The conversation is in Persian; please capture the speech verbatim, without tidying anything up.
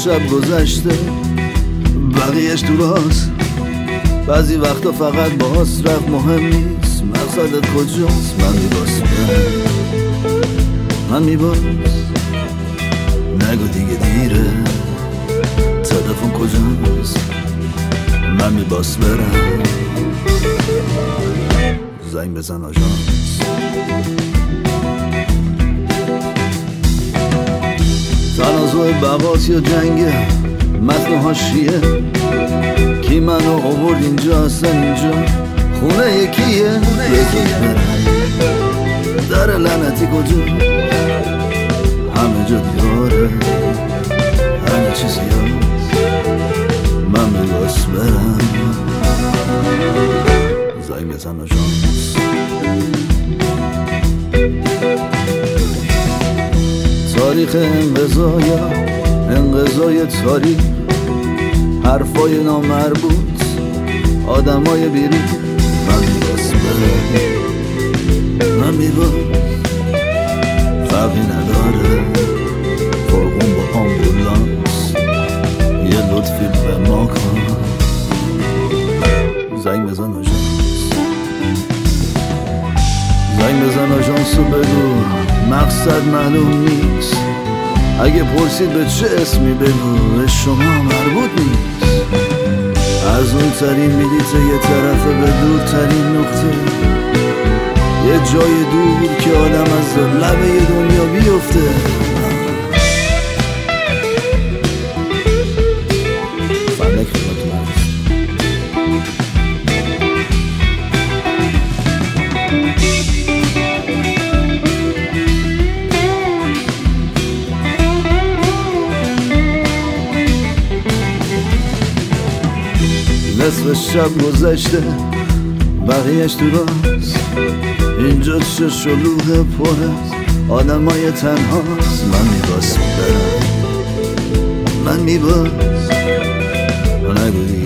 شب گذشته بقیهش تو راست. بعضی وقتا فقط باز رفت مهم نیست، مقصدت کجاست. من میباس برم، من میباس نگو دیگه دیره، تلفن کجاست. من میباس برم، زنگ بزن آژانس. تنازع بقاس یا جنگه، متن حاشیه، کی منو آورد اینجا، اصلا اینجا خونه یکیه. یکی در لعنتی کجا، همه جا دیاره، همه چیزی هست. من میباس برم، زنگ بزن آژانس. تاریخ انقضای انقضای تاریخ، حرفای نامربوط، آدمای بیری. من میباس برم، من میباس فرقی نداره، فرقون با آمبولانس. یه لطفی به ما کن، زنگ بزن آژانس. زنگ بزن آژانس و بگو مقصد معلوم نیست. اگه پرسید به چه اسمی بگو به شما مربوط نیست. از اون ترین میلیته یه طرفه به دورترین نقطه، یه جای دور که آدم از لبه دنیا بیفته. فلک خدمت من نصف شب گذشته بقیهش تو راست. اینجا چه شلوغ پر است، آدمای تنهاست. من میباس برم، من میباس نگو دیگه